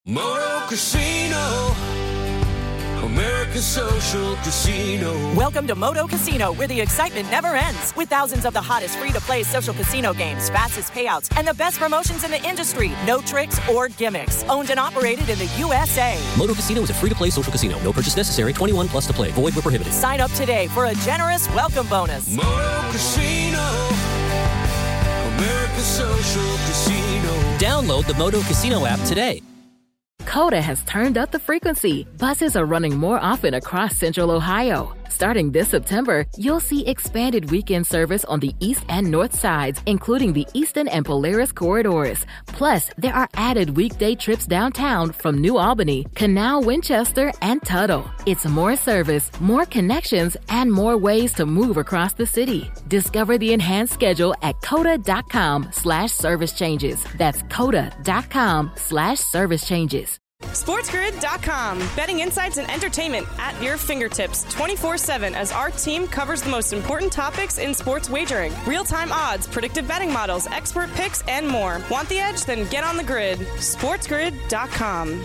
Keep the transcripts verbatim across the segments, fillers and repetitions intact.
Moto Casino, America's Social Casino. Welcome to Moto Casino, where the excitement never ends. With thousands of the hottest free-to-play social casino games, fastest payouts, and the best promotions in the industry. No tricks or gimmicks. Owned and operated in the U S A. Moto Casino is a free-to-play social casino. No purchase necessary. twenty-one plus to play. Void where prohibited. Sign up today for a generous welcome bonus. Moto Casino, America's Social Casino. Download the Moto Casino app today. Coda has turned up the frequency. Buses are running more often across Central Ohio. Starting this September, you'll see expanded weekend service on the east and north sides, including the Eastern and Polaris corridors. Plus, there are added weekday trips downtown from New Albany, Canal, Winchester, and Tuttle. It's more service, more connections, and more ways to move across the city. Discover the enhanced schedule at coda.com slash service changes. That's coda.com slash service changes. SportsGrid dot com. Betting insights and entertainment at your fingertips twenty-four seven as our team covers the most important topics in sports wagering. Real-time odds, predictive betting models, expert picks, and more. Want the edge? Then get on the grid. SportsGrid dot com.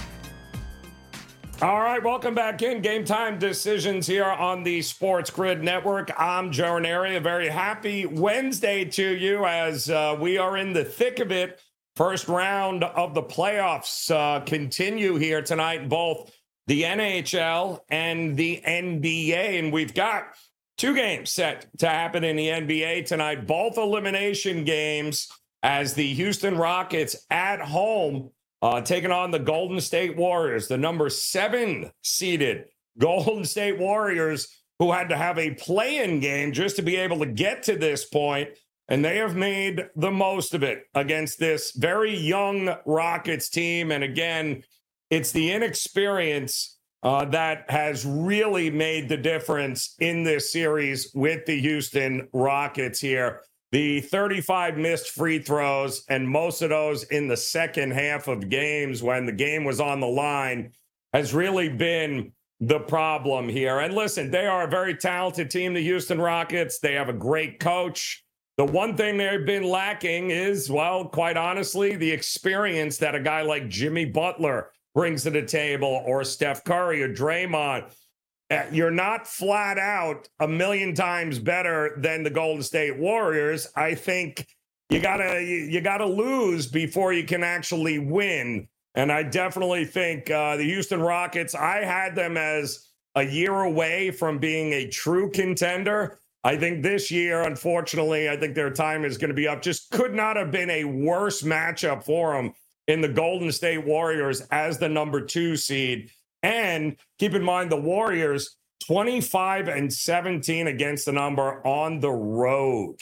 All right, welcome back in. Game Time Decisions here on the Sports Grid Network. I'm Joe Ranieri. A very happy Wednesday to you as uh, we are in the thick of it. First round of the playoffs uh, continue here tonight, both the N H L and the N B A. And we've got two games set to happen in the N B A tonight, both elimination games as the Houston Rockets at home uh, taking on the Golden State Warriors, the number seven seeded Golden State Warriors, who had to have a play-in game just to be able to get to this point. And they have made the most of it against this very young Rockets team. And again, it's the inexperience uh, that has really made the difference in this series with the Houston Rockets here. The thirty-five missed free throws, and most of those in the second half of games when the game was on the line, has really been the problem here. And listen, they are a very talented team, the Houston Rockets. They have a great coach. The one thing they've been lacking is, well, quite honestly, the experience that a guy like Jimmy Butler brings to the table, or Steph Curry or Draymond. You're not flat out a million times better than the Golden State Warriors. I think you gotta you gotta lose before you can actually win. And I definitely think uh, the Houston Rockets, I had them as a year away from being a true contender. I think this year, unfortunately, I think their time is going to be up. Just could not have been a worse matchup for them in the Golden State Warriors as the number two seed. And keep in mind, the Warriors, twenty-five and seventeen against the number on the road.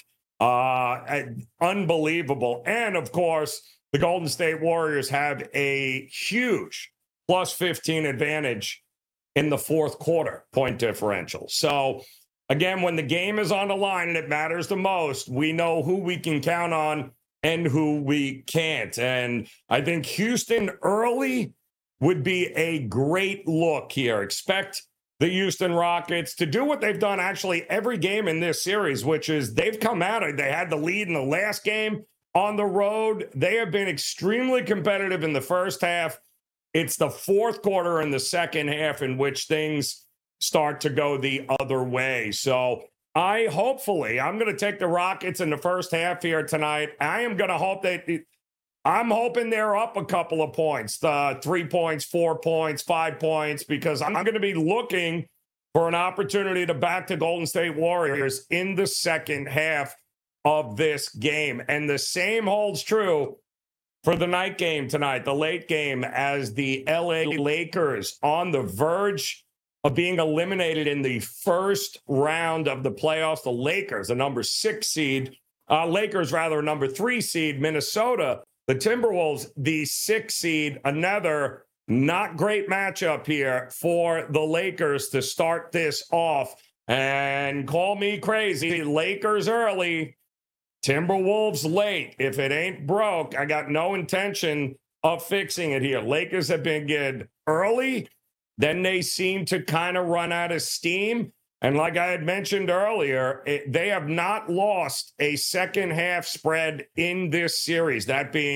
Uh, unbelievable. And, of course, the Golden State Warriors have a huge plus fifteen advantage in the fourth quarter point differential. So, again, when the game is on the line and it matters the most, we know who we can count on and who we can't. And I think Houston early would be a great look here. Expect the Houston Rockets to do what they've done actually every game in this series, which is they've come out. They had the lead in the last game on the road. They have been extremely competitive in the first half. It's the fourth quarter and the second half in which things start to go the other way. So I hopefully, I'm going to take the Rockets in the first half here tonight. I am going to hope that, I'm hoping they're up a couple of points, uh, three points, four points, five points, because I'm going to be looking for an opportunity to back the Golden State Warriors in the second half of this game. And the same holds true for the night game tonight, the late game, as the L A Lakers on the verge of being eliminated in the first round of the playoffs. The Lakers, a number six seed, uh, Lakers rather, a number three seed, Minnesota, the Timberwolves, the six seed, another not great matchup here for the Lakers to start this off. And call me crazy, Lakers early, Timberwolves late. If it ain't broke, I got no intention of fixing it here. Lakers have been good early. Then they seem to kind of run out of steam. And like I had mentioned earlier, it, they have not lost a second half spread in this series, that being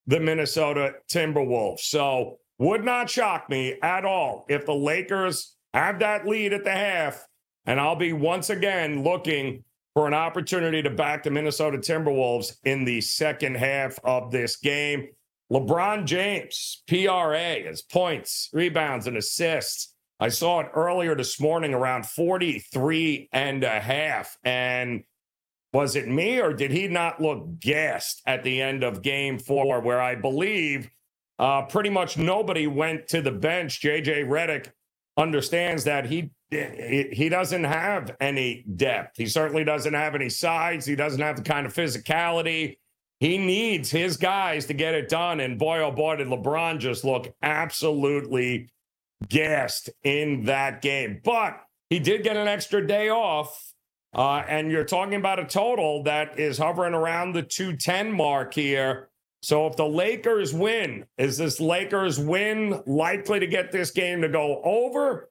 the Minnesota Timberwolves. So would not shock me at all if the Lakers have that lead at the half, and I'll be once again looking for an opportunity to back the Minnesota Timberwolves in the second half of this game. LeBron James, P R A, his points, rebounds, and assists. I saw it earlier this morning around forty-three and a half. And was it me, or did he not look gassed at the end of game four, where I believe uh, pretty much nobody went to the bench? J J Redick understands that he he doesn't have any depth. He certainly doesn't have any size. He doesn't have the kind of physicality. He needs his guys to get it done. And boy, oh boy, did LeBron just look absolutely gassed in that game. But he did get an extra day off. Uh, and you're talking about a total that is hovering around the two ten mark here. So if the Lakers win, is this Lakers win likely to get this game to go over?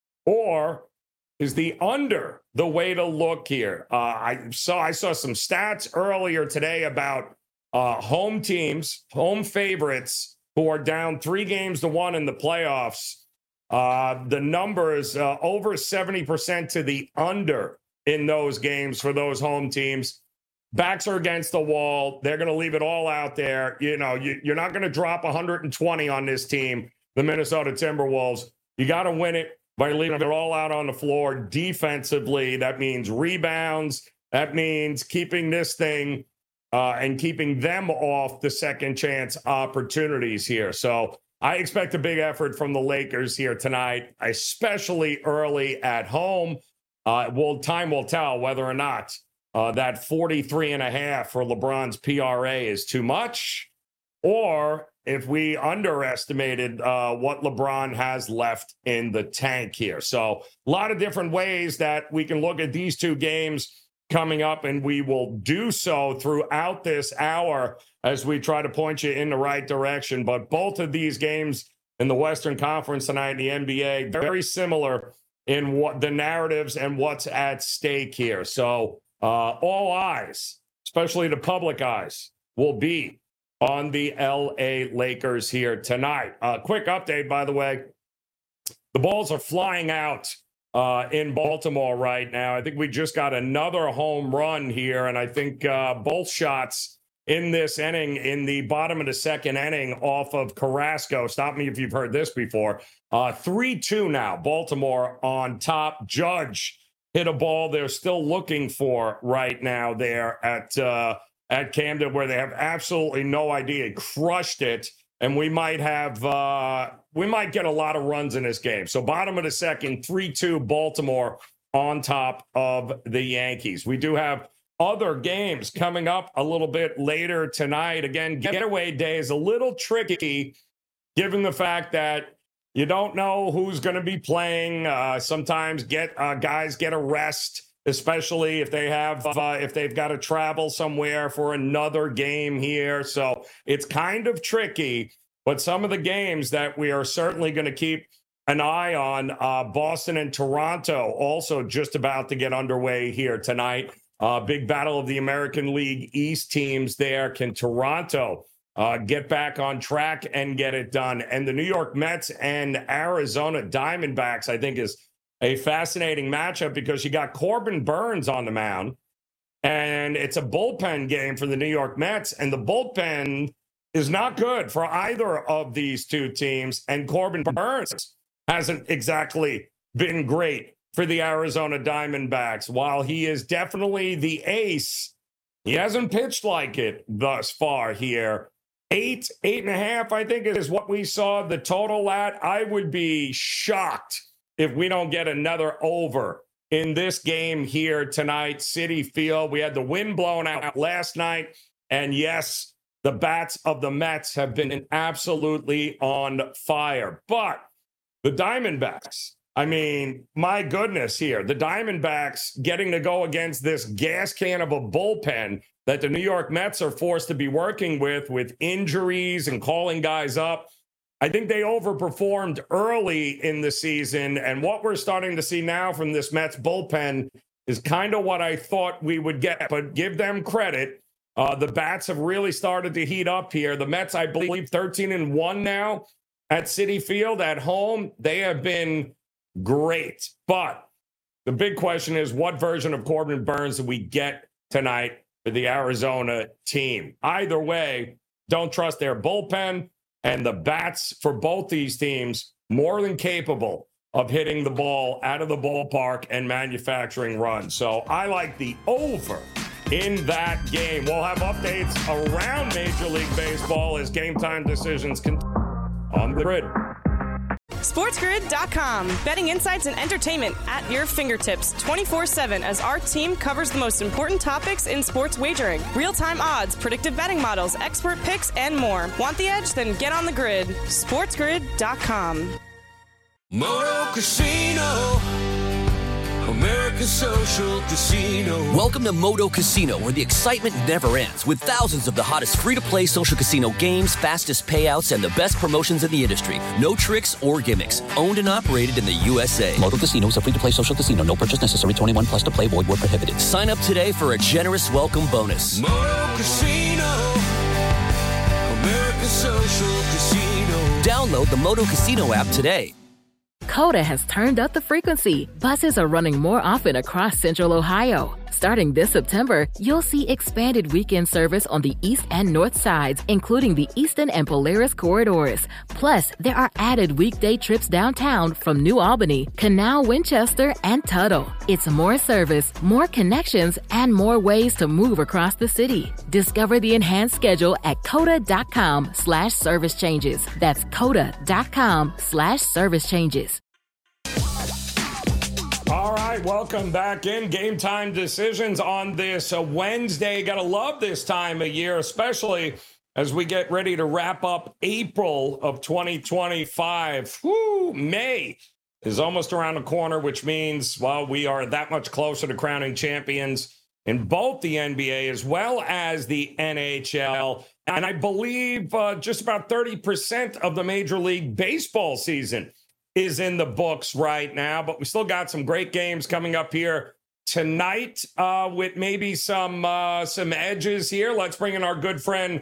Or is the under the way to look here? Uh, I saw I saw some stats earlier today about uh, home teams, home favorites who are down three games to one in the playoffs. Uh, the numbers uh, over seventy percent to the under in those games for those home teams. Backs are against the wall. They're going to leave it all out there. You know, you, you're not going to drop one hundred twenty on this team, the Minnesota Timberwolves. You got to win it by leaving it all out on the floor defensively. That means rebounds. That means keeping this thing uh, and keeping them off the second chance opportunities here. So I expect a big effort from the Lakers here tonight, especially early at home. Uh, well, time will tell whether or not uh, that forty-three and a half for LeBron's P R A is too much, or if we underestimated uh, what LeBron has left in the tank here. So a lot of different ways that we can look at these two games coming up, and we will do so throughout this hour as we try to point you in the right direction. But both of these games in the Western Conference tonight in the N B A, very similar in what the narratives and what's at stake here. So uh, all eyes, especially the public eyes, will be on the L A Lakers here tonight. Uh, quick update, by the way. The balls are flying out uh, in Baltimore right now. I think we just got another home run here, and I think uh, both shots in this inning, in the bottom of the second inning, off of Carrasco. Stop me if you've heard this before. Uh, three two now, Baltimore on top. Judge hit a ball they're still looking for right now there at uh, at Camden, where they have absolutely no idea. Crushed it, and we might have uh, we might get a lot of runs in this game. So bottom of the second, three two Baltimore on top of the Yankees. We do have other games coming up a little bit later tonight. Again, getaway day is a little tricky given the fact that you don't know who's going to be playing. Uh, sometimes get uh, guys get a rest, especially if they have uh, if they've got to travel somewhere for another game here. So it's kind of tricky. But some of the games that we are certainly going to keep an eye on, uh, Boston and Toronto, also just about to get underway here tonight. Uh, big battle of the American League East teams there. Can Toronto uh, get back on track and get it done? And the New York Mets and Arizona Diamondbacks, I think, is a fascinating matchup because you got Corbin Burns on the mound, and it's a bullpen game for the New York Mets, and the bullpen is not good for either of these two teams, and Corbin Burns hasn't exactly been great for the Arizona Diamondbacks. While he is definitely the ace, he hasn't pitched like it thus far here. Eight, eight and a half, I think, is what we saw the total at. I would be shocked if we don't get another over in this game here tonight, Citi Field. We had the wind blown out last night, and yes, the bats of the Mets have been absolutely on fire. But the Diamondbacks, I mean, my goodness here, the Diamondbacks getting to go against this gas can of a bullpen that the New York Mets are forced to be working with, with injuries and calling guys up. I think they overperformed early in the season, and what we're starting to see now from this Mets bullpen is kind of what I thought we would get. But give them credit. Uh, the Bats have really started to heat up here. The Mets, I believe, thirteen and one now at Citi Field at home. They have been great. But the big question is, what version of Corbin Burnes do we get tonight for the Arizona team? Either way, don't trust their bullpen, and the Bats for both these teams more than capable of hitting the ball out of the ballpark and manufacturing runs. So I like the over in that game. We'll have updates around Major League Baseball as game time decisions continue on the grid. SportsGrid dot com. Betting insights and entertainment at your fingertips twenty-four seven as our team covers the most important topics in sports wagering. Real-time odds, predictive betting models, expert picks, and more. Want the edge? Then get on the grid. SportsGrid dot com. Moto Casino, America's Social Casino. Welcome to Moto Casino, where the excitement never ends, with thousands of the hottest free-to-play social casino games, fastest payouts, and the best promotions in the industry. No tricks or gimmicks. Owned and operated in the U S A. Moto Casino is a free-to-play social casino. No purchase necessary. twenty-one plus to play. Void where prohibited. Sign up today for a generous welcome bonus. Moto Casino, America's Social Casino. Download the Moto Casino app today. Coda has turned up the frequency. Buses are running more often across Central Ohio. Starting this September, you'll see expanded weekend service on the east and north sides, including the Eastern and Polaris corridors. Plus, there are added weekday trips downtown from New Albany, Canal, Winchester, and Tuttle. It's more service, more connections, and more ways to move across the city. Discover the enhanced schedule at coda.com slash service changes. That's coda.com slash service changes. All right, welcome back in. Game time decisions on this uh, Wednesday. Got to love this time of year, especially as we get ready to wrap up April of twenty twenty-five. Woo, May is almost around the corner, which means, well, we are that much closer to crowning champions in both the N B A as well as the N H L. And I believe uh, just about thirty percent of the Major League Baseball season is in the books right now, but we still got some great games coming up here tonight uh, with maybe some uh, some edges here. Let's bring in our good friend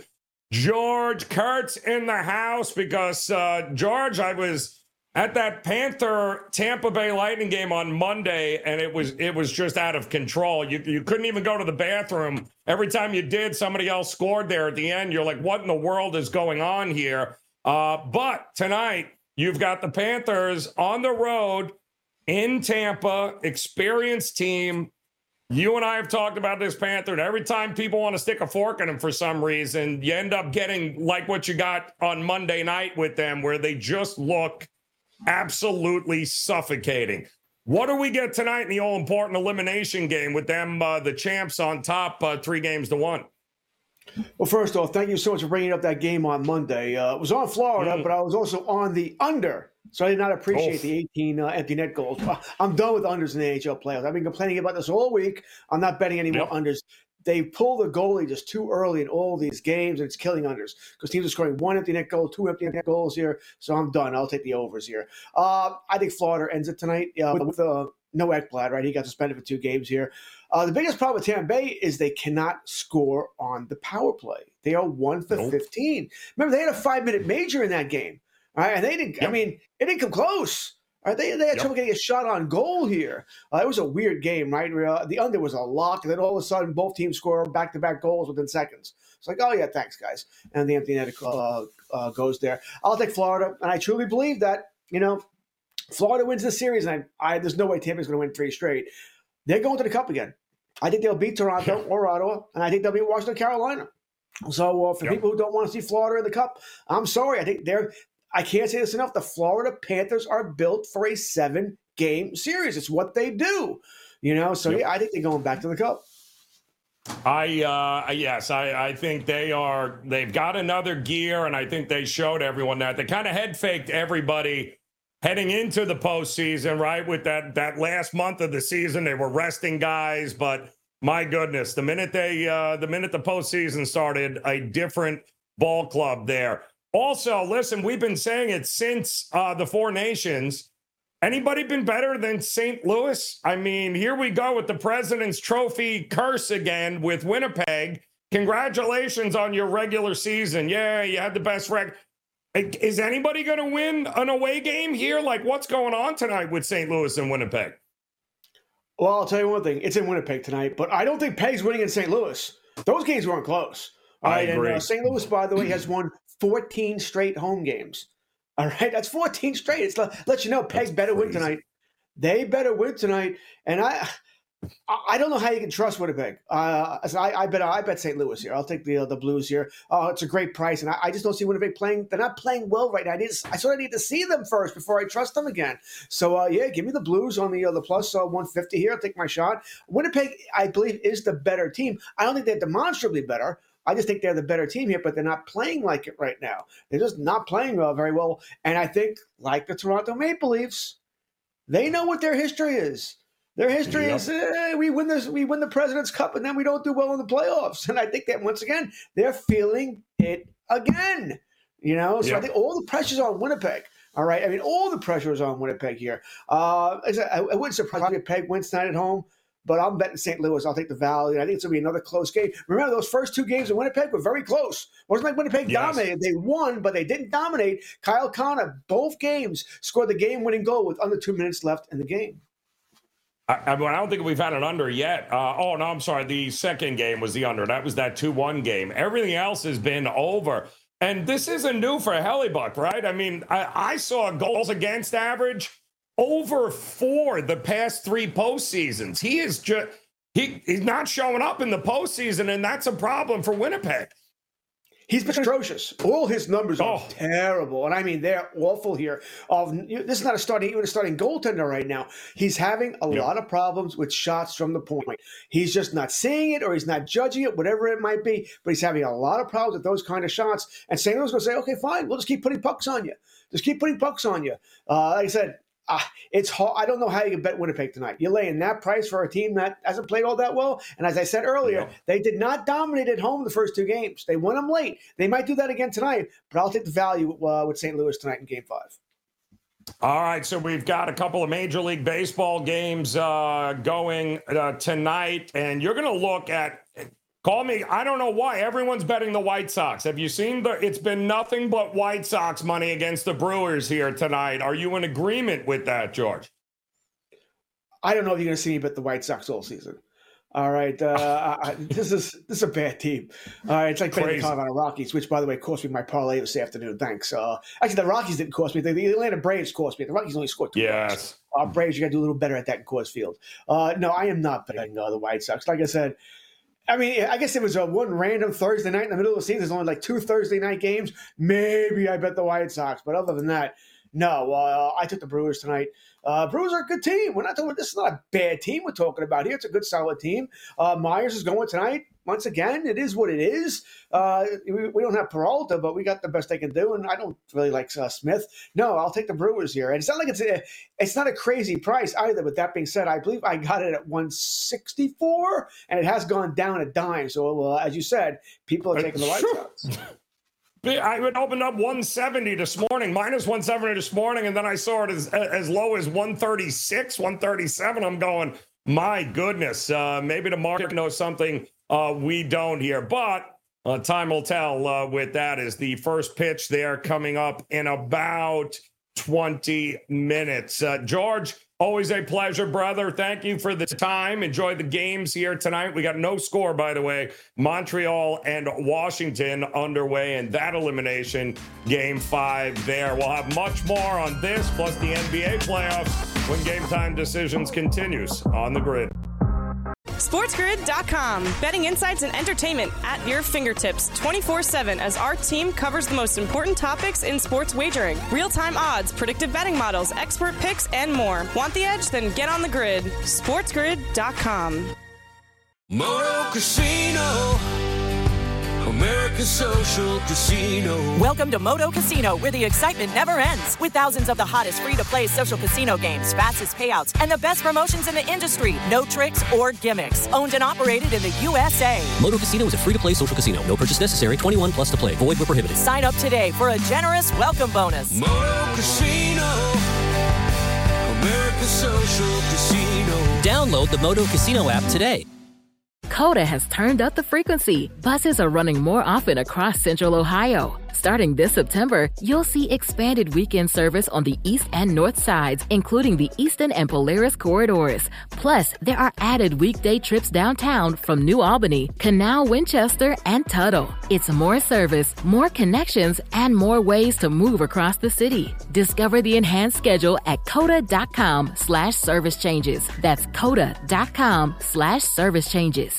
George Kurtz in the house because, uh, George, I was at that Panther Tampa Bay Lightning game on Monday, and it was it was just out of control. You, you couldn't even go to the bathroom. Every time you did, somebody else scored there at the end. You're like, what in the world is going on here? Uh, but tonight, you've got the Panthers on the road in Tampa, experienced team. You and I have talked about this Panther, and every time people want to stick a fork in them for some reason, you end up getting like what you got on Monday night with them, where they just look absolutely suffocating. What do we get tonight in the all-important elimination game with them, uh, the champs, on top uh, three games to one? Well, first off, thank you so much for bringing up that game on Monday. Uh, it was on Florida, mm. but I was also on the under, so I did not appreciate Oof. the eighteen uh, empty net goals. I'm done with unders in the N H L playoffs. I've been complaining about this all week. I'm not betting any more yep. unders. They pull the goalie just too early in all these games, and it's killing unders because teams are scoring one empty net goal, two empty net goals here. So I'm done. I'll take the overs here. Uh, I think Florida ends it tonight uh, with, with uh, no Ekblad, right? He got suspended for two games here. Uh, the biggest problem with Tampa Bay is they cannot score on the power play. They are one for nope. fifteen. Remember, they had a five-minute major in that game, right? And they didn't. Yep. I mean, it didn't come close. Right? They they had yep. trouble getting a shot on goal here. Uh, it was a weird game, right? Uh, the under was a lock, and then all of a sudden, both teams score back-to-back goals within seconds. It's like, oh yeah, thanks, guys. And the empty net uh, uh, goes there. I'll take Florida, and I truly believe that you know Florida wins this series, and I, I there's no way Tampa's going to win three straight. They're going to the Cup again. I think they'll beat Toronto or Ottawa, and I think they'll beat Washington, Carolina. So uh, for yep. people who don't want to see Florida in the Cup, I'm sorry. I think they're – I can't say this enough. The Florida Panthers are built for a seven-game series. It's what they do, you know. So, yep. yeah, I think they're going back to the Cup. I uh, yes, I, I think they are – they've got another gear, and I think they showed everyone that. They kind of head-faked everybody – heading into the postseason, right, with that that last month of the season, they were resting guys. But my goodness, the minute they uh, the minute the postseason started, a different ball club there. Also, listen, we've been saying it since uh, the Four Nations. Anybody been better than Saint Louis? I mean, here we go with the President's Trophy curse again with Winnipeg. congratulations on your regular season. Yeah, you had the best record. Is anybody going to win an away game here? Like, what's going on tonight with Saint Louis and Winnipeg? Well, I'll tell you one thing. It's in Winnipeg tonight, but I don't think Peg's winning in Saint Louis. Those games weren't close. All right, I agree. And uh, Saint Louis, by the way, has won fourteen straight home games. All right, that's fourteen straight. It's let, let you know Peg better win tonight. They better win tonight. And I I don't know how you can trust Winnipeg. Uh, I, I bet I bet Saint Louis here. I'll take the uh, the Blues here. Uh, it's a great price, and I, I just don't see Winnipeg playing. They're not playing well right now. I, need to, I sort of need to see them first before I trust them again. So, uh, yeah, give me the Blues on the uh, the plus uh, one fifty here. I'll take my shot. Winnipeg, I believe, is the better team. I don't think they're demonstrably better. I just think they're the better team here, but they're not playing like it right now. They're just not playing uh, very well. And I think, like the Toronto Maple Leafs, they know what their history is. Their history yep. is eh, we win this, we win the President's Cup, and then we don't do well in the playoffs. And I think that once again they're feeling it again. You know, so yep. I think all the pressure's on Winnipeg. All right, I mean all the pressure is on Winnipeg here. Uh, I, I wouldn't surprise me if Peg wins tonight at home, but I'm betting Saint Louis. I'll take the Valley. I think it's gonna be another close game. Remember those first two games in Winnipeg were very close. It wasn't like Winnipeg yes. dominated. They won, but they didn't dominate. Kyle Connor, both games, scored the game-winning goal with under two minutes left in the game. I, I don't think we've had an under yet. Uh, oh, no, I'm sorry. The second game was the under. That was that two one game. Everything else has been over. And this isn't new for Hellebuck, right? I mean, I, I saw goals against average over four the past three postseasons. He is just he, he's not showing up in the postseason, and that's a problem for Winnipeg. He's been atrocious. All his numbers are oh. terrible, and I mean they're awful here. Of this is not a starting, even a starting goaltender right now. He's having a yep. lot of problems with shots from the point. He's just not seeing it, or he's not judging it, whatever it might be. But he's having a lot of problems with those kind of shots. And Saint Louis is going to say, "Okay, fine, we'll just keep putting pucks on you. Just keep putting pucks on you." Uh, like I said. Uh, it's hard. I don't know how you can bet Winnipeg tonight. You're laying that price for a team that hasn't played all that well. And as I said earlier, yeah. they did not dominate at home the first two games. They won them late. They might do that again tonight, but I'll take the value uh, with Saint Louis tonight in Game Five. All right, so we've got a couple of Major League Baseball games uh, going uh, tonight, and you're going to look at. Call me. I don't know why everyone's betting the White Sox. Have you seen the? It's been nothing but White Sox money against the Brewers here tonight. Are you in agreement with that, George? I don't know if you're going to see me bet the White Sox all season. All right, uh, I, this is this is a bad team. All right, it's like betting the Colorado Rockies, which, by the way, cost me my parlay this afternoon. Thanks. Uh, actually, the Rockies didn't cost me. The, the Atlanta Braves cost me. The Rockies only scored two. Yes. Uh, Braves, you got to do a little better at that in Coors Field. Uh, no, I am not betting uh, the White Sox. Like I said. I mean, I guess it was a one random Thursday night in the middle of the season. There's only like two Thursday night games. Maybe I bet the White Sox. But other than that, no. Uh, I took the Brewers tonight. Uh, Brewers are a good team. We're not talking. This is not a bad team we're talking about here. It's a good, solid team. Uh, Myers is going tonight. Once again, it is what it is. Uh, we, we don't have Peralta, but we got the best they can do, and I don't really like uh, Smith. No, I'll take the Brewers here. And it's not like it's a, it's not a crazy price either. But that being said, I believe I got it at one sixty-four, and it has gone down a dime. So, uh, as you said, people are taking the White Sox. I would open up one seventy this morning, minus one seventy this morning, and then I saw it as as low as one thirty-six, one thirty-seven. I'm going, my goodness, uh, maybe the market knows something uh, we don't here. But uh, time will tell uh, with that as the first pitch there coming up in about twenty minutes. Uh, George, always a pleasure, brother. Thank you for the time. Enjoy the games here tonight. We got no score, by the way. Montreal and Washington underway in that elimination game five there. We'll have much more on this, plus the N B A playoffs when Game Time Decisions continues on the Grid. SportsGrid dot com. Betting insights and entertainment at your fingertips twenty-four seven as our team covers the most important topics in sports wagering. Real-time odds, predictive betting models, expert picks, and more. Want the edge? Then get on the grid. SportsGrid dot com. Moto Casino. America's Social Casino. Welcome to Moto Casino, where the excitement never ends. With thousands of the hottest free-to-play social casino games, fastest payouts, and the best promotions in the industry. No tricks or gimmicks. Owned and operated in the U S A. Moto Casino is a free-to-play social casino. No purchase necessary. twenty-one plus to play. Void where prohibited. Sign up today for a generous welcome bonus. Moto Casino. America's Social Casino. Download the Moto Casino app today. Coda has turned up the frequency. Buses are running more often across Central Ohio. Starting this September, you'll see expanded weekend service on the east and north sides, including the Eastern and Polaris corridors. Plus, there are added weekday trips downtown from New Albany, Canal, Winchester, and Tuttle. It's more service, more connections, and more ways to move across the city. Discover the enhanced schedule at coda.com slash service changes. That's coda.com slash service changes.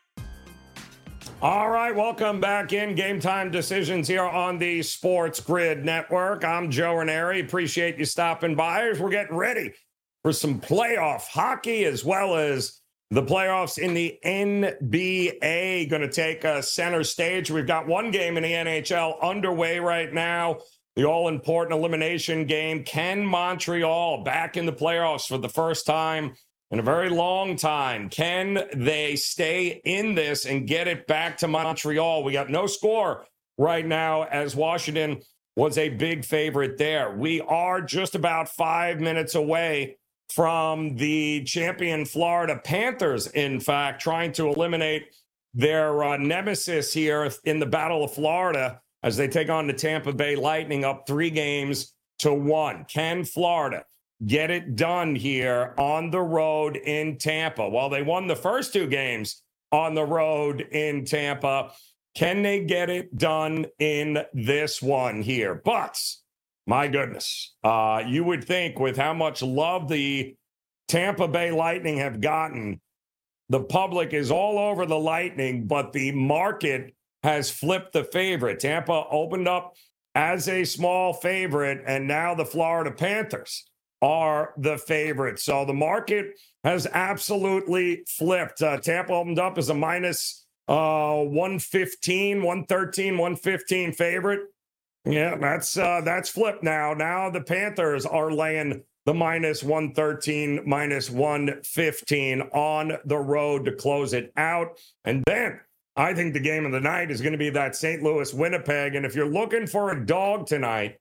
All right, welcome back in Game Time Decisions here on the Sports Grid Network. I'm Joe Ranieri. Appreciate you stopping by as we're getting ready for some playoff hockey as well as the playoffs in the N B A going to take a center stage. We've got one game in the N H L underway right now, the all-important elimination game. Can Montreal back in the playoffs for the first time in a very long time? Can they stay in this and get it back to Montreal? We got no score right now as Washington was a big favorite there. We are just about five minutes away from the champion Florida Panthers, in fact, trying to eliminate their uh, nemesis here in the Battle of Florida as they take on the Tampa Bay Lightning up three games to one. Can Florida get it done here on the road in Tampa? Well, they won the first two games on the road in Tampa. Can they get it done in this one here? But, my goodness, uh, you would think with how much love the Tampa Bay Lightning have gotten, the public is all over the Lightning, but the market has flipped the favorite. Tampa opened up as a small favorite, and now the Florida Panthers are the favorite. So the market has absolutely flipped. Uh, Tampa opened up as a minus uh, one fifteen, one thirteen, one fifteen favorite. Yeah, that's uh, that's flipped now. Now the Panthers are laying the minus one thirteen, minus one fifteen on the road to close it out. And then I think the game of the night is going to be that Saint Louis Winnipeg. And if you're looking for a dog tonight,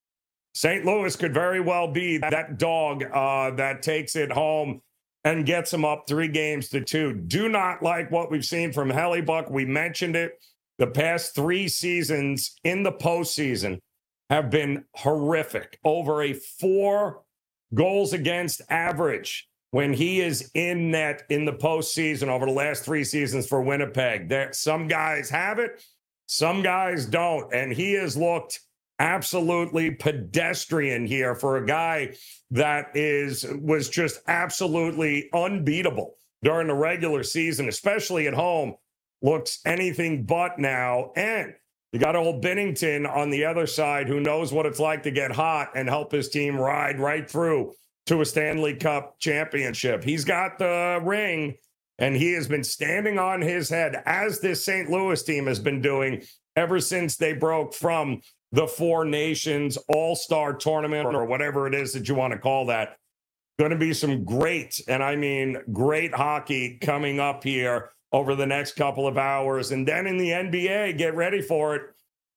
Saint Louis could very well be that dog uh, that takes it home and gets them up three games to two. Do not like what we've seen from Hellebuck. We mentioned it. The past three seasons in the postseason have been horrific. Over a four goals against average when he is in net in the postseason over the last three seasons for Winnipeg. There, some guys have it, some guys don't. And he has looked absolutely pedestrian here for a guy that is was just absolutely unbeatable during the regular season, especially at home. Looks anything but now. And you got old Binnington on the other side who knows what it's like to get hot and help his team ride right through to a Stanley Cup championship. He's got the ring, and he has been standing on his head, as this Saint Louis team has been doing ever since they broke from the Four Nations All-Star Tournament, or whatever it is that you want to call that. Going to be some great, and I mean great hockey coming up here over the next couple of hours. And then in the N B A, get ready for it,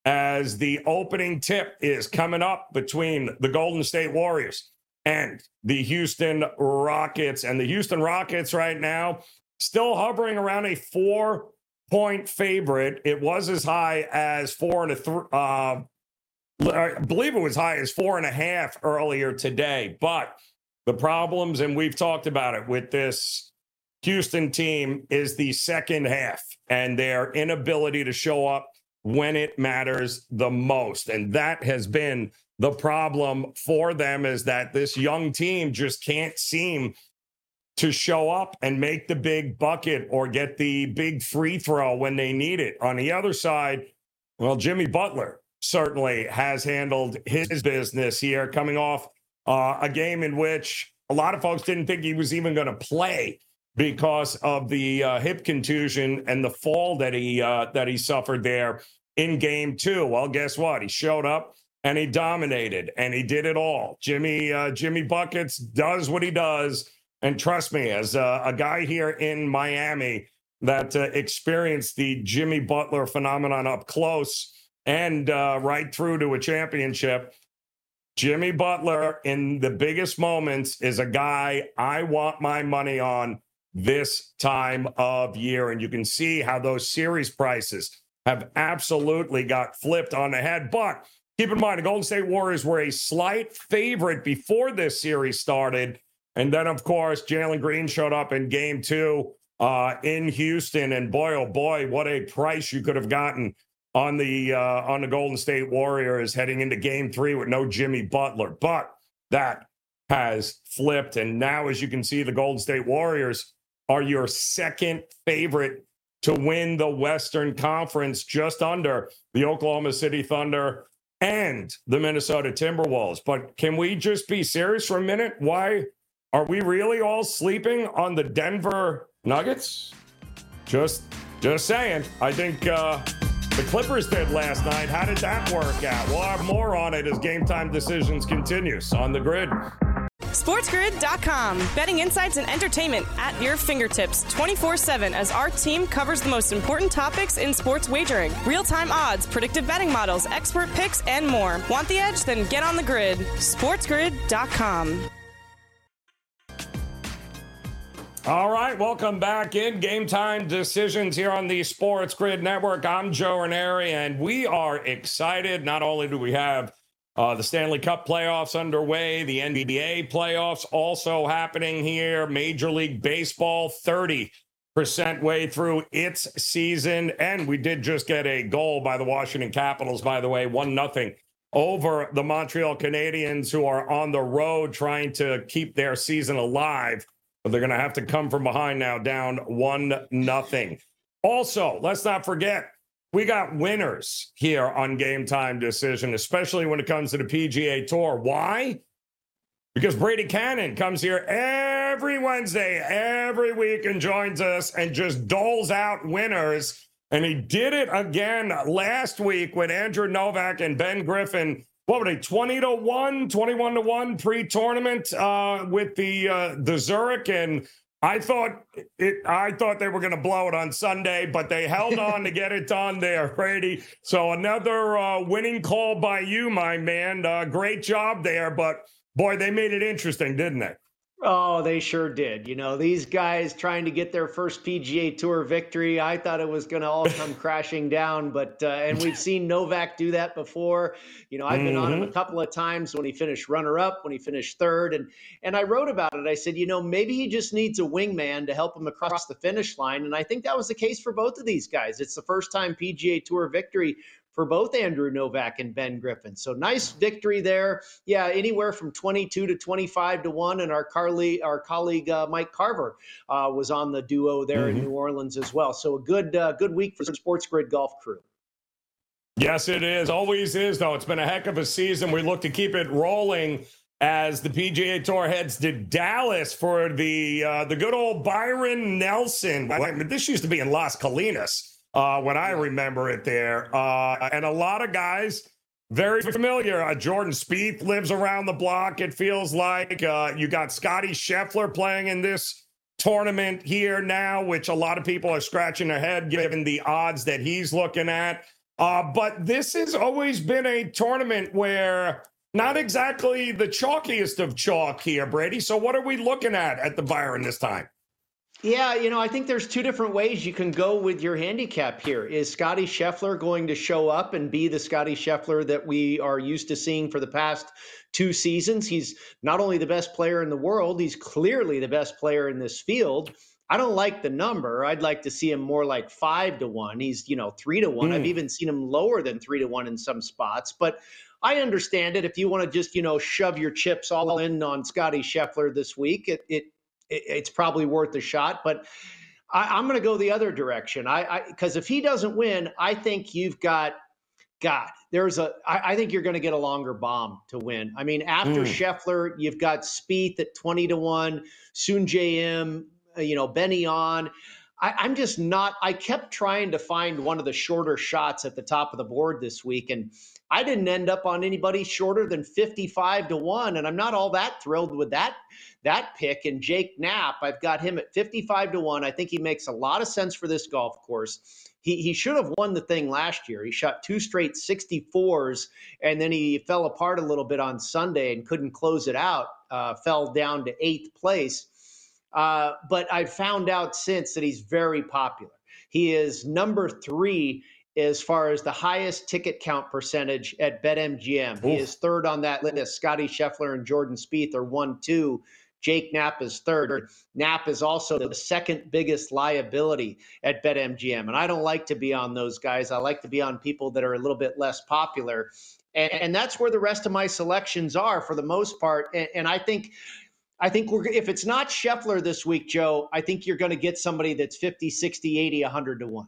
as the opening tip is coming up between the Golden State Warriors and the Houston Rockets. And the Houston Rockets right now still hovering around a four-point favorite. It was as high as four and a three. Uh, I believe it was high as four and a half earlier today. But the problems, and we've talked about it with this Houston team, is the second half and their inability to show up when it matters the most. And that has been the problem for them, is that this young team just can't seem to show up and make the big bucket or get the big free throw when they need it. On the other side, well, Jimmy Butler certainly has handled his business here, coming off uh, a game in which a lot of folks didn't think he was even going to play because of the uh, hip contusion and the fall that he uh, that he suffered there in game two. Well, guess what? He showed up and he dominated, and he did it all. Jimmy uh, Jimmy Buckets does what he does, and trust me, as uh, a guy here in Miami that uh, experienced the Jimmy Butler phenomenon up close and uh, right through to a championship, Jimmy Butler in the biggest moments is a guy I want my money on this time of year. And you can see how those series prices have absolutely got flipped on the head. But keep in mind, the Golden State Warriors were a slight favorite before this series started. And then, of course, Jalen Green showed up in game two uh, in Houston. And boy, oh boy, what a price you could have gotten on the uh, on the Golden State Warriors heading into game three with no Jimmy Butler. But that has flipped. And now, as you can see, the Golden State Warriors are your second favorite to win the Western Conference, just under the Oklahoma City Thunder and the Minnesota Timberwolves. But can we just be serious for a minute? Why are we really all sleeping on the Denver Nuggets? Just, just saying. I think uh, the Clippers did last night. How did that work out? We'll have more on it as Game Time Decisions continues on The Grid. SportsGrid dot com. Betting insights and entertainment at your fingertips twenty-four seven as our team covers the most important topics in sports wagering. Real-time odds, predictive betting models, expert picks, and more. Want the edge? Then get on the grid. SportsGrid dot com. All right, welcome back in Game Time Decisions here on the Sports Grid Network. I'm Joe Ranieri, and we are excited. Not only do we have Uh, the Stanley Cup playoffs underway, the N B A playoffs also happening here. Major League Baseball, thirty percent way through its season. And we did just get a goal by the Washington Capitals, by the way, one nothing over the Montreal Canadiens, who are on the road trying to keep their season alive. But they're going to have to come from behind now, down one nothing. Also, let's not forget, we got winners here on Game Time Decision, especially when it comes to the P G A Tour. Why? Because Brady Cannon comes here every Wednesday, every week, and joins us and just doles out winners. And he did it again last week with Andrew Novak and Ben Griffin. What were they, twenty to one, twenty-one to one pre-tournament uh, with the uh, the Zurich? And I thought it. I thought they were going to blow it on Sunday, but they held on to get it done there, Brady. So another uh, winning call by you, my man. Uh, great job there, but boy, they made it interesting, didn't they? Oh, they sure did. You know, these guys trying to get their first P G A Tour victory. I thought it was going to all come crashing down, but uh, and we've seen Novak do that before. You know, I've been mm-hmm. on him a couple of times when he finished runner-up, when he finished third, and and I wrote about it. I said, you know, maybe he just needs a wingman to help him across the finish line, and I think that was the case for both of these guys. It's the first time P G A Tour victory for both Andrew Novak and Ben Griffin. So nice victory there. Yeah, anywhere from twenty-two to twenty-five to one. And our, Carly, our colleague uh, Mike Carver uh, was on the duo there mm-hmm. in New Orleans as well. So a good uh, good week for the Sports Grid golf crew. Yes, it is. Always is, though. It's been a heck of a season. We look to keep it rolling as the P G A Tour heads to Dallas for the uh, the good old Byron Nelson. I mean, this used to be in Las Colinas. Uh, when I remember it there. Uh, and a lot of guys very familiar. Uh, Jordan Spieth lives around the block, it feels like. Uh, you got Scotty Scheffler playing in this tournament here now, which a lot of people are scratching their head given the odds that he's looking at. Uh, but this has always been a tournament where not exactly the chalkiest of chalk here, Brady. So what are we looking at at the Byron this time? Yeah, you know, I think there's two different ways you can go with your handicap here. Is Scotty Scheffler going to show up and be the Scotty Scheffler that we are used to seeing for the past two seasons? He's not only the best player in the world, he's clearly the best player in this field. I don't like the number. I'd like to see him more like five to one. He's, you know, three to one. Mm. I've even seen him lower than three to one in some spots. But I understand it. If you want to just, you know, shove your chips all in on Scotty Scheffler this week, it, it it's probably worth a shot, but I, I'm going to go the other direction. I, because if he doesn't win, I think you've got, God, there's a, I, I think you're going to get a longer bomb to win. I mean, after mm. Scheffler, you've got Spieth at twenty to one, Soon J M, you know, Benny on. I, I'm just not, I kept trying to find one of the shorter shots at the top of the board this week, and I didn't end up on anybody shorter than fifty-five to one, and I'm not all that thrilled with that that pick. And Jake Knapp, I've got him at fifty-five to one. I think he makes a lot of sense for this golf course. He he should have won the thing last year. He shot two straight sixty-fours, and then he fell apart a little bit on Sunday and couldn't close it out, uh, fell down to eighth place. Uh, but I've found out since that he's very popular. He is number three as far as the highest ticket count percentage at BetMGM. Oof. He is third on that list. Scotty Scheffler and Jordan Spieth are one, two. Jake Knapp is third. Knapp is also the second biggest liability at BetMGM. And I don't like to be on those guys. I like to be on people that are a little bit less popular. And, and that's where the rest of my selections are for the most part. And, and I think I think we're if it's not Scheffler this week, Joe, I think you're going to get somebody that's fifty, sixty, eighty, one hundred to one.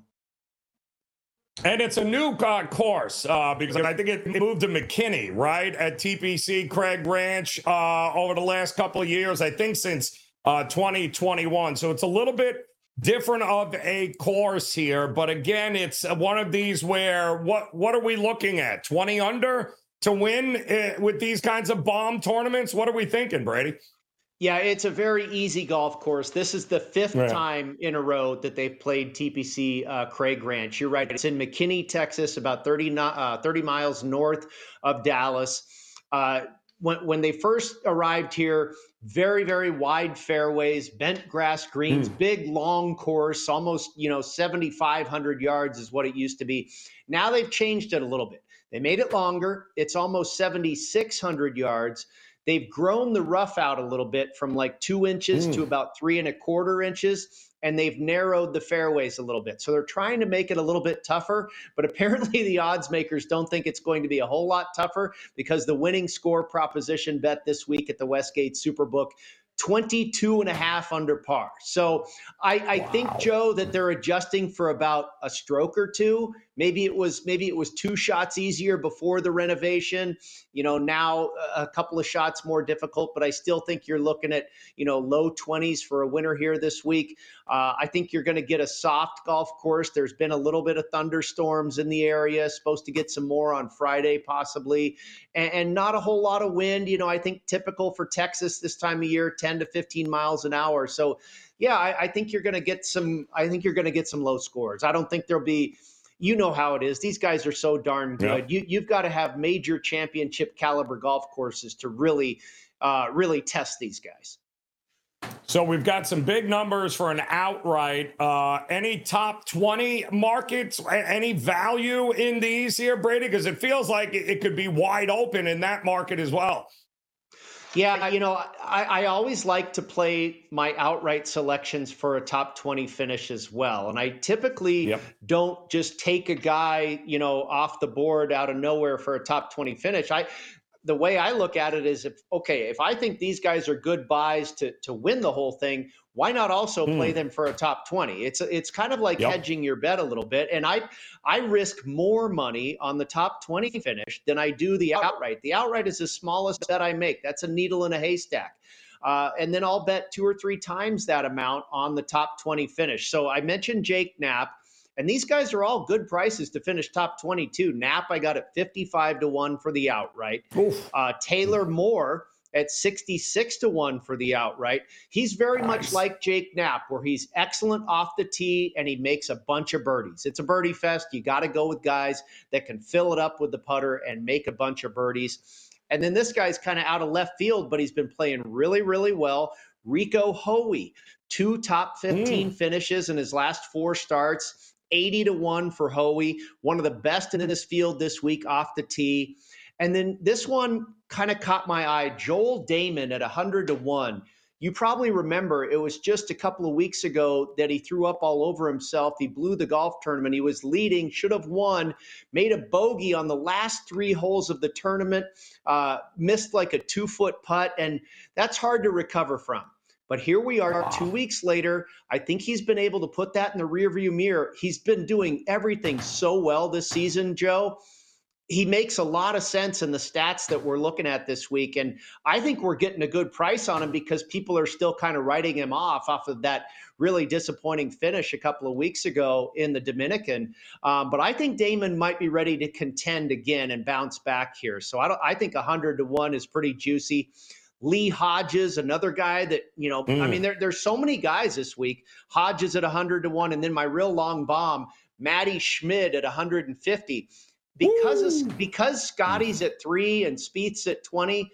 And it's a new uh, course uh, because I think it moved to McKinney, right, at T P C Craig Ranch uh, over the last couple of years, I think since uh, twenty twenty-one. So it's a little bit different of a course here. But again, it's one of these where what what are we looking at? twenty under to win uh, with these kinds of bomb tournaments? What are we thinking, Brady? Yeah, it's a very easy golf course. This is the fifth yeah. time in a row that they've played T P C uh, Craig Ranch. You're right. It's in McKinney, Texas, about thirty, uh, thirty miles north of Dallas. Uh, when, when they first arrived here, very, very wide fairways, bent grass greens, mm. big, long course, almost, you know, seventy-five hundred yards is what it used to be. Now they've changed it a little bit. They made it longer. It's almost seventy-six hundred yards. They've grown the rough out a little bit from like two inches mm. to about three and a quarter inches, and they've narrowed the fairways a little bit. So they're trying to make it a little bit tougher, but apparently the odds makers don't think it's going to be a whole lot tougher because the winning score proposition bet this week at the Westgate Superbook, twenty-two and a half under par. So I, I wow. think, Joe, that they're adjusting for about a stroke or two. Maybe it was maybe it was two shots easier before the renovation. You know, now a couple of shots more difficult, but I still think you're looking at, you know, low twenties for a winner here this week. Uh, I think you're going to get a soft golf course. There's been a little bit of thunderstorms in the area, supposed to get some more on Friday possibly, and, and not a whole lot of wind. You know, I think typical for Texas this time of year, ten to fifteen miles an hour. So, yeah, I, I think you're going to get some. I think you're going to get some low scores. I don't think there'll be. You know how it is. These guys are so darn good. Yeah. You, you've got to have major championship caliber golf courses to really, uh, really test these guys. So we've got some big numbers for an outright. Uh, any top twenty markets, any value in these here, Brady? Because it feels like it, it could be wide open in that market as well. Yeah, you know, I, I always like to play my outright selections for a top twenty finish as well. And I typically yep. don't just take a guy, you know, off the board out of nowhere for a top twenty finish. I the way I look at it is, if okay, if I think these guys are good buys to to win the whole thing, why not also mm. play them for a top twenty? It's it's kind of like yep. hedging your bet a little bit. And I I risk more money on the top twenty finish than I do the outright. The outright is the smallest bet I make. That's a needle in a haystack. Uh, and then I'll bet two or three times that amount on the top twenty finish. So I mentioned Jake Knapp. And these guys are all good prices to finish top twenty-two. Knapp, I got at fifty-five to one for the outright. Uh, Taylor Moore at sixty-six to one for the outright. He's very nice. much like Jake Knapp, where he's excellent off the tee and he makes a bunch of birdies. It's a birdie fest. You got to go with guys that can fill it up with the putter and make a bunch of birdies. And then this guy's kind of out of left field, but he's been playing really, really well. Rico Hoey, two top fifteen mm. finishes in his last four starts. eighty to one for Hoey, one of the best in this field this week off the tee. And then this one kind of caught my eye, Joel Damon at one hundred to one. You probably remember it was just a couple of weeks ago that he threw up all over himself. He blew the golf tournament. He was leading, should have won, made a bogey on the last three holes of the tournament, uh, missed like a two-foot putt, and that's hard to recover from. But here we are two weeks later. I think he's been able to put that in the rearview mirror. He's been doing everything so well this season, Joe. He makes a lot of sense in the stats that we're looking at this week. And I think we're getting a good price on him because people are still kind of writing him off off of that really disappointing finish a couple of weeks ago in the Dominican. Um, but I think Damon might be ready to contend again and bounce back here. So I, don't, I think one hundred to one is pretty juicy. Lee Hodges, another guy that, you know, mm. I mean, there, there's so many guys this week. Hodges at one hundred to one, and then my real long bomb, Matty Schmid at one hundred fifty. Because of, because Scotty's at three and Spieth's at twenty,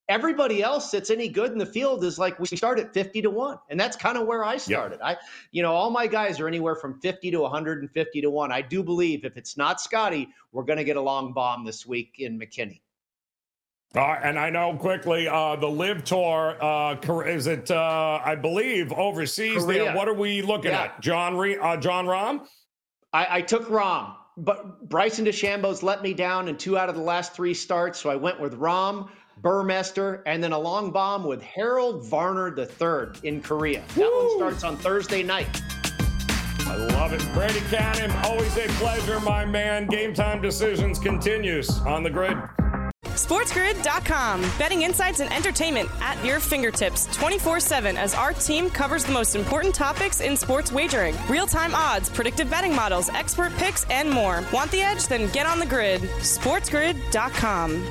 everybody else that's any good in the field is like, we start at fifty to one. And that's kind of where I started. Yeah. I, you know, all my guys are anywhere from fifty to one hundred fifty to one. I do believe if it's not Scotty, we're going to get a long bomb this week in McKinney. Uh, and I know quickly, uh, the Live Tour, uh, is it, uh, I believe, overseas Korea. There. What are we looking yeah. at? John Re- uh, John Rahm? I, I took Rahm, but Bryson DeChambeau's let me down in two out of the last three starts, so I went with Rahm, Burmester, and then a long bomb with Harold Varner the third in Korea. That Woo! One starts on Thursday night. I love it. Brady Cannon, always a pleasure, my man. Game Time Decisions continues on the Grid. SportsGrid dot com. Betting insights and entertainment at your fingertips twenty-four seven as our team covers the most important topics in sports wagering. Real-time odds, predictive betting models, expert picks, and more. Want the edge? Then get on the grid. SportsGrid dot com.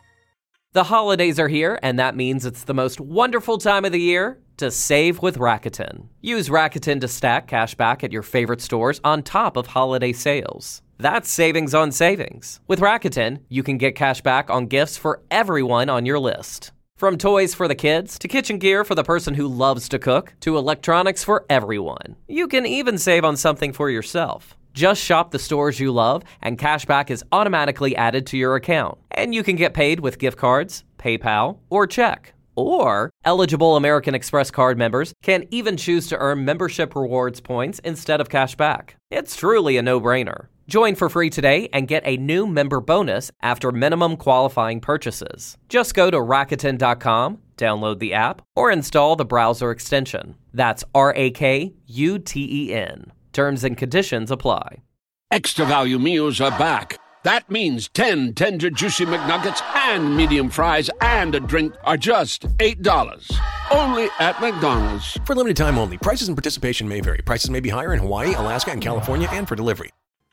The holidays are here, and that means it's the most wonderful time of the year to save with Rakuten. Use Rakuten to stack cash back at your favorite stores on top of holiday sales. That's savings on savings. With Rakuten, you can get cash back on gifts for everyone on your list. From toys for the kids, to kitchen gear for the person who loves to cook, to electronics for everyone. You can even save on something for yourself. Just shop the stores you love, and cash back is automatically added to your account. And you can get paid with gift cards, PayPal, or check. Or, eligible American Express card members can even choose to earn membership rewards points instead of cash back. It's truly a no-brainer. Join for free today and get a new member bonus after minimum qualifying purchases. Just go to Rakuten dot com, download the app, or install the browser extension. That's R A K U T E N. Terms and conditions apply. Extra value meals are back. That means ten tender, juicy McNuggets and medium fries and a drink are just eight dollars. Only at McDonald's. For limited time only. Prices and participation may vary. Prices may be higher in Hawaii, Alaska, and California, and for delivery.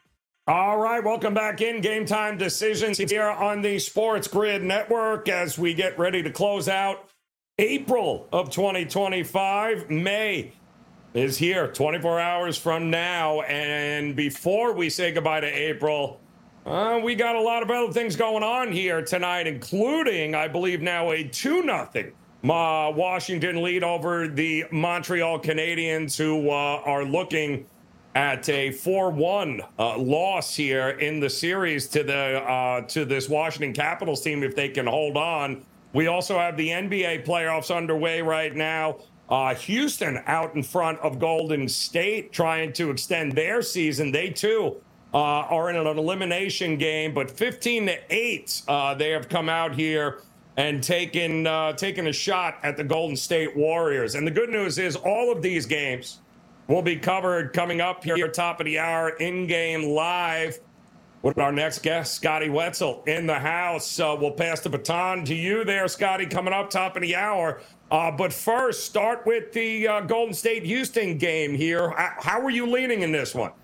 All right, welcome back in Game Time Decisions here on the Sports Grid Network as we get ready to close out April of twenty twenty-five. May is here twenty-four hours from now. And before we say goodbye to April, uh, we got a lot of other things going on here tonight, including, I believe, now a two nothing uh, Washington lead over the Montreal Canadiens, who uh, are looking at a four one uh, loss here in the series to the uh, to this Washington Capitals team if they can hold on. We also have the N B A playoffs underway right now. Uh, Houston out in front of Golden State trying to extend their season. They, too, uh, are in an elimination game, but fifteen to eight, uh, they have come out here and taken, uh, taken a shot at the Golden State Warriors. And the good news is all of these games will be covered coming up here, top of the hour, in-game live with our next guest, Scotty Wetzel, in the house. Uh, we'll pass the baton to you there, Scotty, coming up top of the hour. Uh, but first, start with the uh, Golden State-Houston game here. How are you leaning in this one?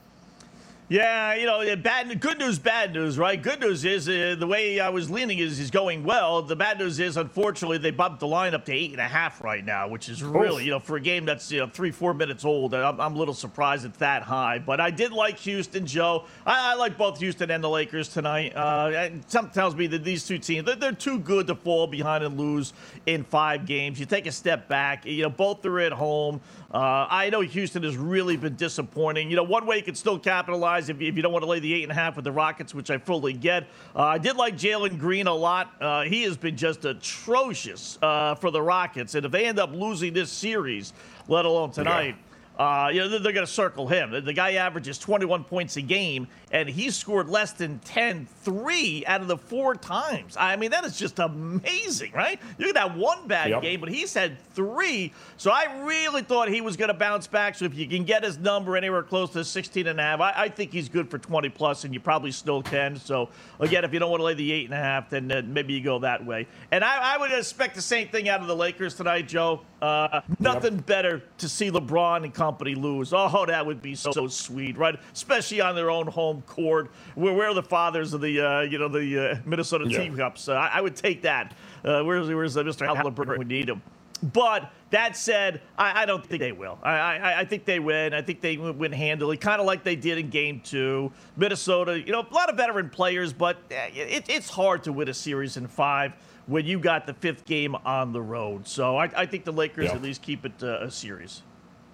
Yeah, you know, bad, good news, bad news, right? Good news is uh, the way I was leaning is, is going well. The bad news is, unfortunately, they bumped the line up to eight and a half right now, which is really, Oof. you know, for a game that's, you know, three, four minutes old, I'm, I'm a little surprised it's that high. But I did like Houston, Joe. I, I like both Houston and the Lakers tonight. Uh, something tells me that these two teams, they're, they're too good to fall behind and lose in five games. You take a step back. You know, both are at home. Uh, I know Houston has really been disappointing. You know, one way you can still capitalize if you, if you don't want to lay the eight and a half with the Rockets, which I fully get. Uh, I did like Jalen Green a lot. Uh, he has been just atrocious uh, for the Rockets. And if they end up losing this series, let alone tonight, yeah. Uh, you know, they're, they're going to circle him. The, the guy averages twenty-one points a game, and he's scored less than ten, three out of the four times. I mean, that is just amazing, right? You could have one bad yep. game, but he's had three. So I really thought he was going to bounce back. So if you can get his number anywhere close to sixteen and a half, I, I think he's good for twenty plus, and you probably still can. So again, if you don't want to lay the eight and a half, then uh, maybe you go that way. And I, I would expect the same thing out of the Lakers tonight, Joe. Uh, nothing yep. better to see LeBron and company lose. Oh, that would be so, so sweet, right? Especially on their own home court. Where we're the fathers of the, uh, you know, the uh, Minnesota yeah. Team Cups. Uh, I, I would take that. Uh, where's where's uh, Mister Halliburton? We need him. But that said, I, I don't think they will. I, I, I think they win. I think they win handily, kind of like they did in Game Two. Minnesota, you know, a lot of veteran players, but it, it's hard to win a series in five when you got the fifth game on the road. So I, I think the Lakers yeah. at least keep it uh, a series.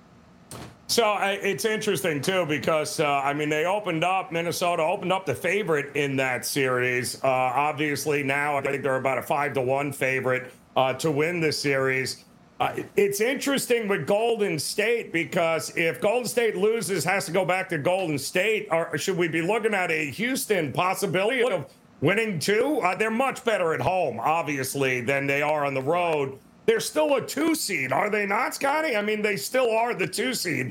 So uh, it's interesting, too, because, uh, I mean, they opened up, Minnesota opened up the favorite in that series. Uh, obviously, now I think they're about a five to one favorite uh, to win the series. Uh, it's interesting with Golden State because if Golden State loses, has to go back to Golden State, or should we be looking at a Houston possibility of winning two? Uh, they're much better at home, obviously, than they are on the road. They're still a two seed, are they not, Scotty? I mean, they still are the two seed.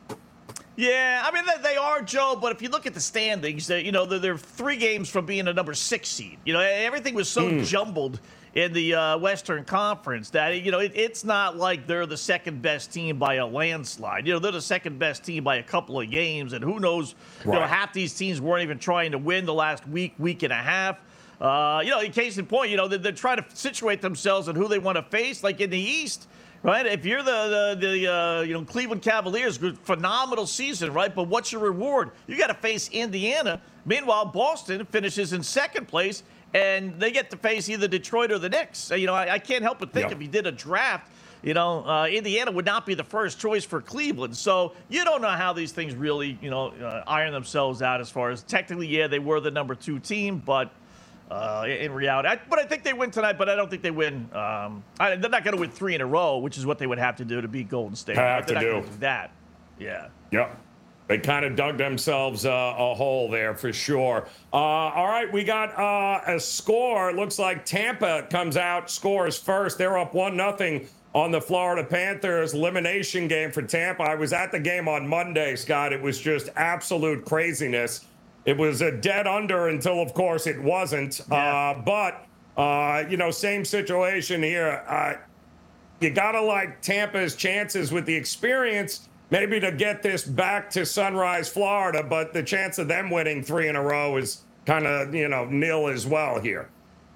Yeah, I mean, they are, Joe, but if you look at the standings, you know, they're three games from being a number six seed. You know, everything was so mm. jumbled in the uh, Western Conference that, you know, it, it's not like they're the second best team by a landslide. You know, they're the second best team by a couple of games, and who knows, right. you know, half these teams weren't even trying to win the last week, week and a half. Uh, you know, in case in point, you know, they're, they're trying to situate themselves on who they want to face. Like in the East, right? If you're the, the, the uh, you know, Cleveland Cavaliers, good, phenomenal season, right? But what's your reward? You got to face Indiana. Meanwhile, Boston finishes in second place, and they get to face either Detroit or the Knicks. You know, I, I can't help but think yep. if you did a draft, you know, uh, Indiana would not be the first choice for Cleveland. So you don't know how these things really, you know, uh, iron themselves out as far as technically, yeah, they were the number two team, but Uh, in reality, I, but I think they win tonight. But I don't think they win. Um, I, they're not going to win three in a row, which is what they would have to do to beat Golden State. Have they're to not do. do that. Yeah. Yep. They kind of dug themselves uh, a hole there for sure. Uh, all right, we got uh, a score. It looks like Tampa comes out, scores first. They're up one nothing on the Florida Panthers. Elimination game for Tampa. I was at the game on Monday, Scott. It was just absolute craziness. It was a dead under until, of course, it wasn't. Yeah. Uh, but, uh, you know, same situation here. Uh, you got to like Tampa's chances with the experience, maybe to get this back to Sunrise, Florida. But the chance of them winning three in a row is kind of, you know, nil as well here.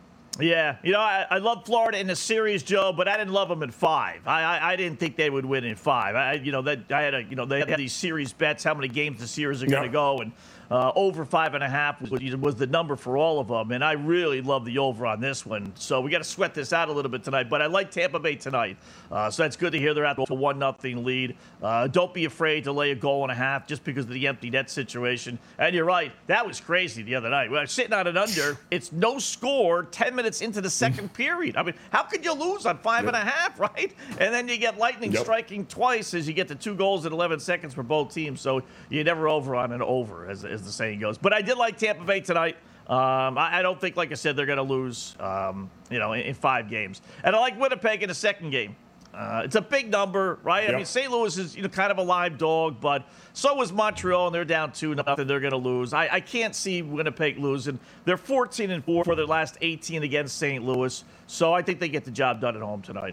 Yeah, you know, I, I love Florida in the series, Joe, but I didn't love them in five. I I, I didn't think they would win in five. I you know that I had a you know they had these series bets, how many games the series are going to yep. go, and uh, over five and a half was, was the number for all of them. And I really love the over on this one. So we got to sweat this out a little bit tonight. But I like Tampa Bay tonight, uh, so that's good to hear they're out to one nothing lead. Uh, don't be afraid to lay a goal and a half just because of the empty net situation. And you're right, that was crazy the other night. We were sitting on an under. It's no score. Ten minutes into the second period. I mean, how could you lose on five yep. and a half, right? And then you get Lightning yep. striking twice as you get to two goals in eleven seconds for both teams. So you're never over on an over, as, as the saying goes. But I did like Tampa Bay tonight. Um, I, I don't think, like I said, they're going to lose, um, you know, in, in five games. And I like Winnipeg in the second game. Uh, it's a big number, right? Yep. I mean, Saint Louis is, you know, kind of a live dog, but so is Montreal, and they're down two nothing. They're going to lose. I, I can't see Winnipeg losing. They're fourteen and four for their last eighteen against Saint Louis, so I think they get the job done at home tonight.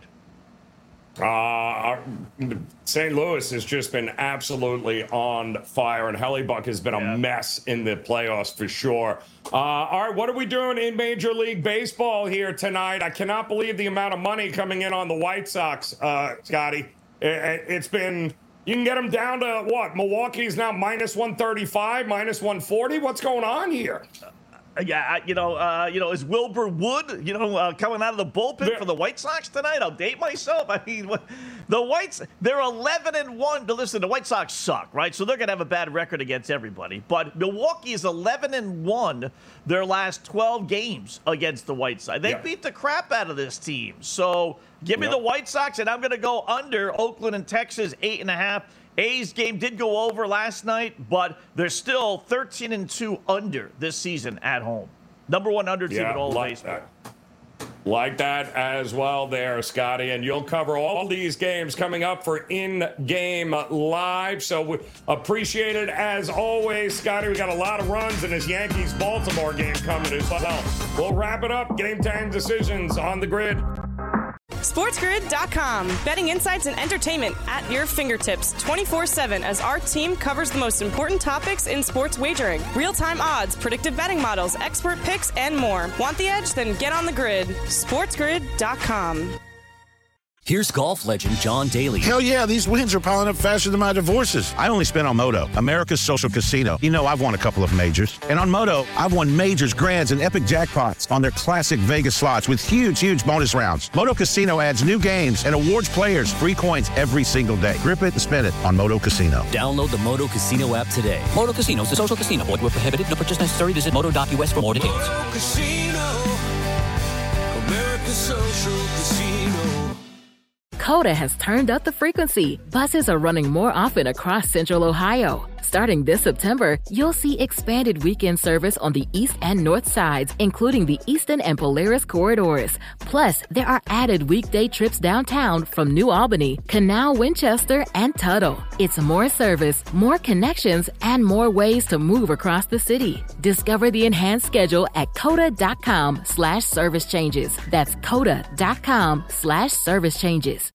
Uh, Saint Louis has just been absolutely on fire, and Hellebuck has been yeah. a mess in the playoffs for sure. Uh, all right, what are we doing in Major League Baseball here tonight? I cannot believe the amount of money coming in on the White Sox, uh, Scotty. It, it's been, you can get them down to what? Milwaukee's now minus one thirty-five, minus one forty. What's going on here? Yeah, you know, uh, you know, is Wilbur Wood, you know, uh, coming out of the bullpen They're, for the White Sox tonight? I'll date myself. I mean, the Whites, they're eleven and one. But listen, the White Sox suck, right? So they're going to have a bad record against everybody. But Milwaukee is eleven and one their last twelve games against the White Sox. They yeah. beat the crap out of this team. So give me yep. the White Sox, and I'm going to go under Oakland and Texas, eight and a half. A's game did go over last night, but they're still thirteen and two under this season at home. Number one under team yeah, in all like of baseball. That. Like that as well there, Scotty. And you'll cover all these games coming up for In-Game Live. So we appreciate it as always, Scotty. We got a lot of runs in this Yankees-Baltimore game coming as well. We'll wrap it up. Game time decisions on the grid. SportsGrid dot com. Betting insights and entertainment at your fingertips twenty-four seven as our team covers the most important topics in sports wagering. Real-time odds, predictive betting models, expert picks, and more. Want the edge? Then get on the grid. SportsGrid dot com. Here's golf legend John Daly. Hell yeah, these wins are piling up faster than my divorces. I only spent on Moto, America's social casino. You know, I've won a couple of majors. And on Moto, I've won majors, grands, and epic jackpots on their classic Vegas slots with huge, huge bonus rounds. Moto Casino adds new games and awards players free coins every single day. Grip it and spin it on Moto Casino. Download the Moto Casino app today. Moto Casino is a social casino. Void where prohibited. No purchase necessary. Visit moto dot u s for more details. Moto Casino, America's social casino. Coda has turned up the frequency. Buses are running more often across Central Ohio. Starting this September, you'll see expanded weekend service on the east and north sides, including the Eastern and Polaris corridors. Plus, there are added weekday trips downtown from New Albany, Canal, Winchester, and Tuttle. It's more service, more connections, and more ways to move across the city. Discover the enhanced schedule at coda.com slash service changes. That's coda.com slash service changes.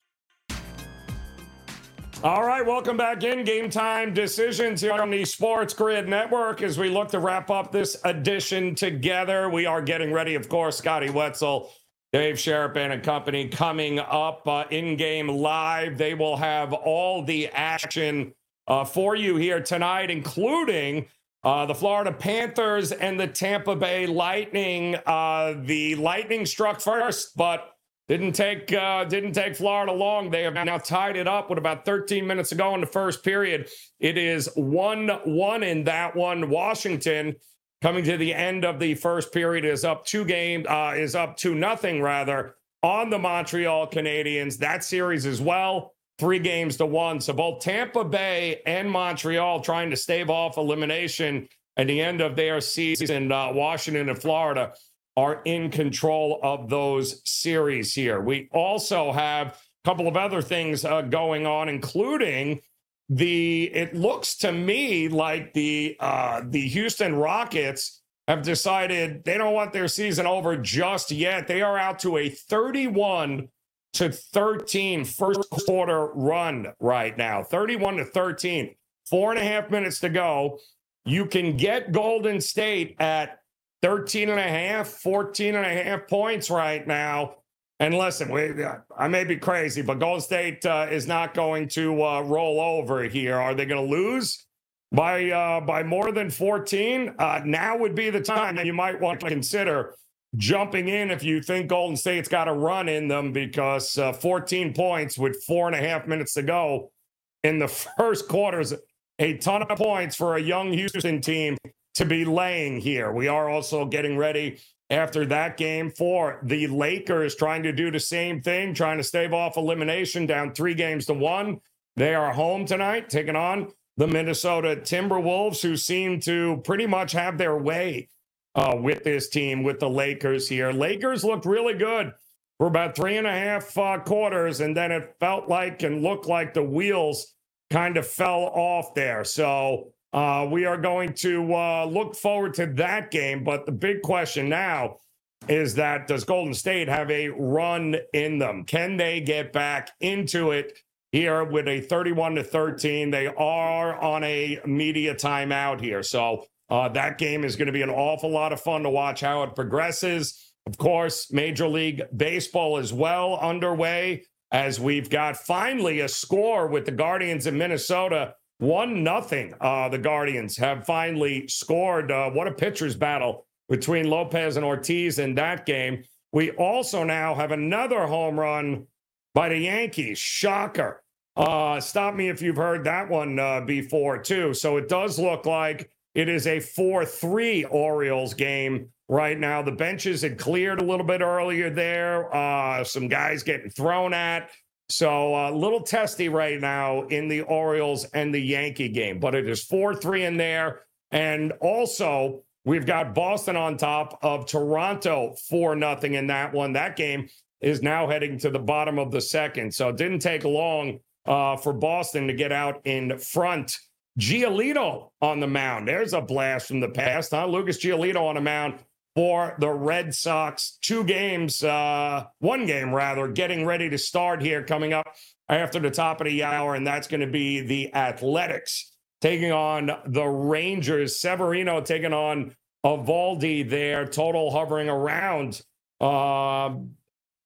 All right, welcome back in. Game Time Decisions here on the Sports Grid Network as we look to wrap up this edition together. We are getting ready, of course, Scotty Wetzel, Dave Sherapan and company coming up uh, in-game live. They will have all the action uh, for you here tonight, including uh, the Florida Panthers and the Tampa Bay Lightning. Uh, the Lightning struck first, but Didn't take uh, didn't take Florida long. They have now tied it up with about thirteen minutes to go in the first period. It is one one in that one. Washington, coming to the end of the first period, is up two games, uh, is up two nothing rather on the Montreal Canadiens. That series as well, three games to one. So both Tampa Bay and Montreal trying to stave off elimination at the end of their season. Uh, Washington and Florida are in control of those series here. We also have a couple of other things uh, going on, including the, it looks to me like the uh, the Houston Rockets have decided they don't want their season over just yet. They are out to a thirty-one to thirteen first quarter run right now. thirty-one to thirteen, four and a half minutes to go. You can get Golden State at thirteen and a half, fourteen and a half points right now. And listen, we, I may be crazy, but Golden State uh, is not going to uh, roll over here. Are they going to lose by uh, by more than fourteen? Uh, now would be the time that you might want to consider jumping in if you think Golden State's got a run in them, because uh, fourteen points with four and a half minutes to go in the first quarter is a ton of points for a young Houston team to be laying here. We are also getting ready after that game for the Lakers, trying to do the same thing, trying to stave off elimination, down three games to one. They are home tonight, taking on the Minnesota Timberwolves, who seem to pretty much have their way uh, with this team, with the Lakers here. Lakers looked really good for about three and a half uh, quarters, and then it felt like and looked like the wheels kind of fell off there. So Uh, we are going to uh, look forward to that game. But the big question now is that does Golden State have a run in them? Can they get back into it here with a thirty-one to thirteen? They are on a media timeout here. So uh, that game is going to be an awful lot of fun to watch how it progresses. Of course, Major League Baseball is well underway as we've got finally a score with the Guardians in Minnesota. One nothing. Uh, the Guardians have finally scored. Uh, what a pitcher's battle between Lopez and Ortiz in that game. We also now have another home run by the Yankees. Shocker. Uh, stop me if you've heard that one uh, before, too. So it does look like it is a four three Orioles game right now. The benches had cleared a little bit earlier there. Uh, some guys getting thrown at. So a uh, little testy right now in the Orioles and the Yankee game, but it is four three in there. And also, we've got Boston on top of Toronto four nothing in that one. That game is now heading to the bottom of the second. So it didn't take long uh, for Boston to get out in front. Giolito on the mound. There's a blast from the past, huh? Lucas Giolito on the mound for the Red Sox. Two games, uh, one game rather, getting ready to start here coming up after the top of the hour, and that's going to be the Athletics taking on the Rangers. Severino taking on Eovaldi there, total hovering around uh,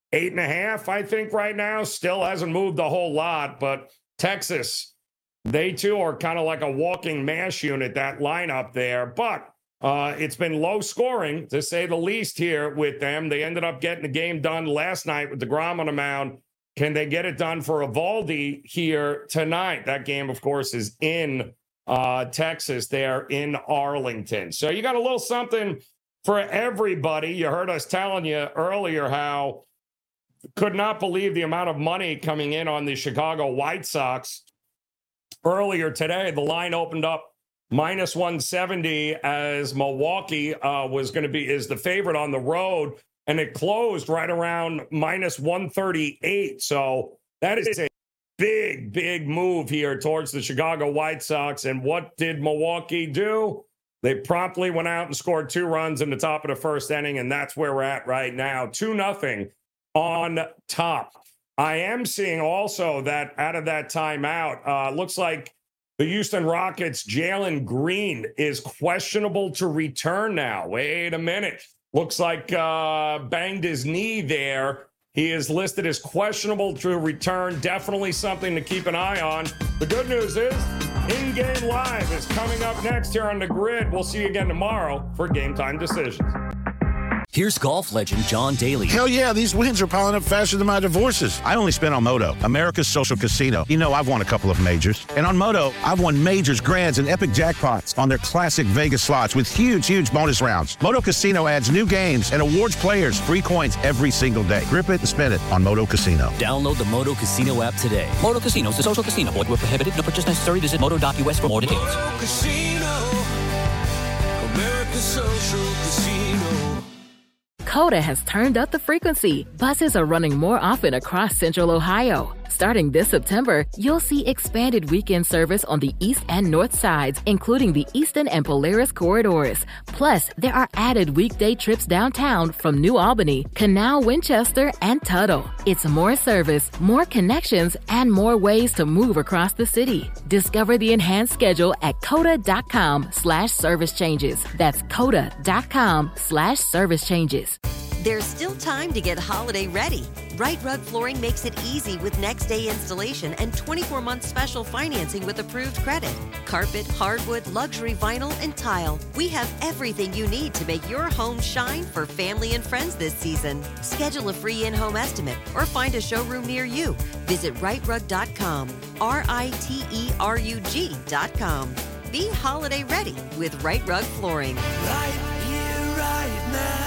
eight and a half, I think, right now. Still hasn't moved a whole lot, but Texas, they too are kind of like a walking mash unit, that lineup there. But uh, it's been low scoring, to say the least, here with them. They ended up getting the game done last night with DeGrom on the mound. Can they get it done for Eovaldi here tonight? That game, of course, is in uh, Texas. They're in Arlington. So you got a little something for everybody. You heard us telling you earlier how could not believe the amount of money coming in on the Chicago White Sox. Earlier today, the line opened up minus one seventy as Milwaukee uh, was going to be is the favorite on the road. And it closed right around minus one thirty-eight. So that is a big, big move here towards the Chicago White Sox. And what did Milwaukee do? They promptly went out and scored two runs in the top of the first inning. And that's where we're at right now. two nothing on top. I am seeing also that out of that timeout, uh, looks like the Houston Rockets' Jalen Green is questionable to return now. Wait a minute. Looks like uh, banged his knee there. He is listed as questionable to return. Definitely something to keep an eye on. The good news is In Game Live is coming up next here on The Grid. We'll see you again tomorrow for Game Time Decisions. Here's golf legend John Daly. Hell yeah, these wins are piling up faster than my divorces. I only spent on Moto, America's social casino. You know I've won a couple of majors. And on Moto, I've won majors, grands, and epic jackpots on their classic Vegas slots with huge, huge bonus rounds. Moto Casino adds new games and awards players free coins every single day. Grip it and spin it on Moto Casino. Download the Moto Casino app today. Moto Casino is a social casino. Void where prohibited. No purchase necessary. Visit moto dot u s for more details. Moto Casino, America's social casino. Coda has turned up the frequency. Buses are running more often across Central Ohio. Starting this September, you'll see expanded weekend service on the east and north sides, including the Eastern and Polaris corridors. Plus, there are added weekday trips downtown from New Albany, Canal, Winchester, and Tuttle. It's more service, more connections, and more ways to move across the city. Discover the enhanced schedule at coda.com slash service changes. That's coda.com slash service changes. There's still time to get holiday ready. Right Rug Flooring makes it easy with next day installation and twenty-four month special financing with approved credit. Carpet, hardwood, luxury vinyl, and tile. We have everything you need to make your home shine for family and friends this season. Schedule a free in-home estimate or find a showroom near you. Visit right rug dot com, R I T E R U G dot com. Be holiday ready with Right Rug Flooring. Right here, right now.